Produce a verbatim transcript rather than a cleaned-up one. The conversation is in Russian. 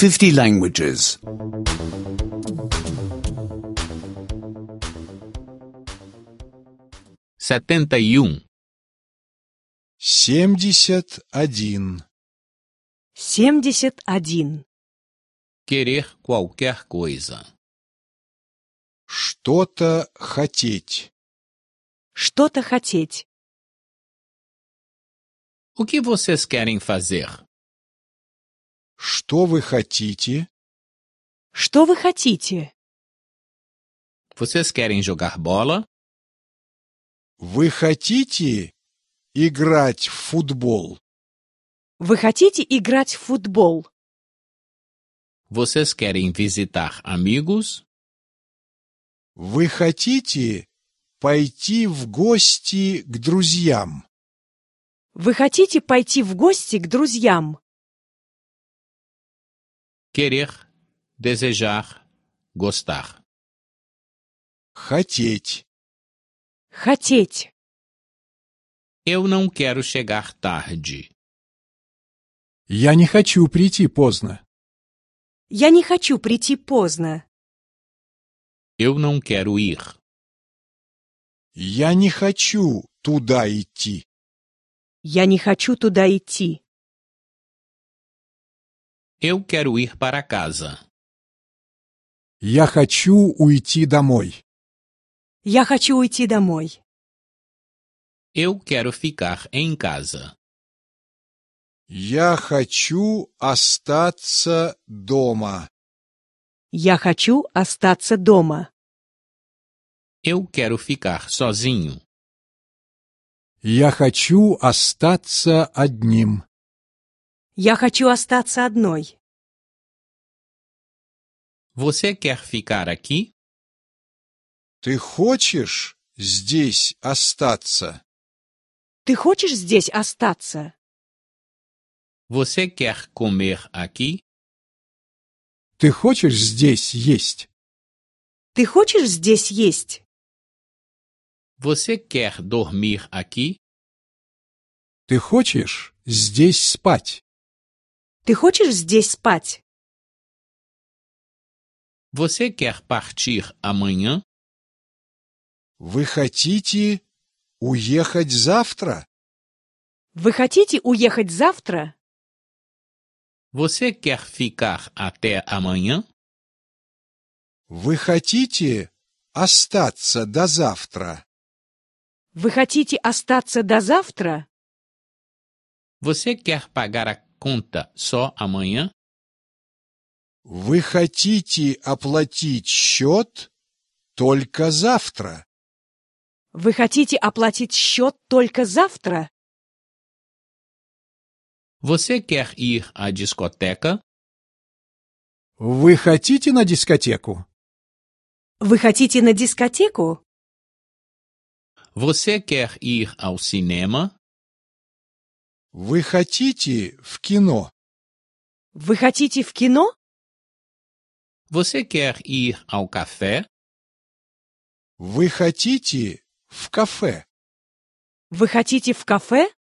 fifty languages. setenta e um, семьдесят один. семьдесят один. querer qualquer coisa. Что-то хотеть. Что-то хотеть. O que vocês querem fazer? Что вы хотите? Что вы хотите? Vocês querem jogar bola? Вы хотите играть в футбол? Вы хотите играть в футбол? Vocês querem visitar amigos? Вы хотите пойти в гости к друзьям? Вы хотите пойти в гости к друзьям? Querer, desejar, gostar. Хотеть. Хотеть. Eu não quero chegar tarde. Я не хочу прийти поздно. Я не хочу прийти поздно. Eu não quero ir. Я не хочу туда идти. Я не хочу туда идти. Eu quero ir para casa. Я хочу уйти домой. Я хочу уйти домой. Eu quero ficar em casa. Я хочу остаться дома. Я хочу остаться дома. Eu quero ficar sozinho. Я хочу остаться одним. Я хочу остаться одной. Você quer ficar aqui? Ты хочешь здесь остаться? Ты хочешь здесь остаться? Você quer comer aqui? Ты хочешь здесь есть? Ты хочешь здесь есть? Você quer dormir aqui? Ты хочешь здесь спать? Ты хочешь здесь спать? Você quer partir amanhã? Вы хотите уехать завтра? Вы хотите уехать завтра? Você quer ficar até amanhã? Вы хотите остаться до завтра? Вы хотите остаться до завтра? Você quer pagar a conta só amanhã? Вы хотите оплатить счет только завтра? Вы хотите оплатить счет только завтра? Você quer ir à discoteca? Вы хотите на дискотеку? Вы хотите на дискотеку? Você quer ir ao cinema? Вы хотите в кино? Вы хотите в кино? Você quer ir ao café? Вы хотите в кафе? Вы хотите в кафе?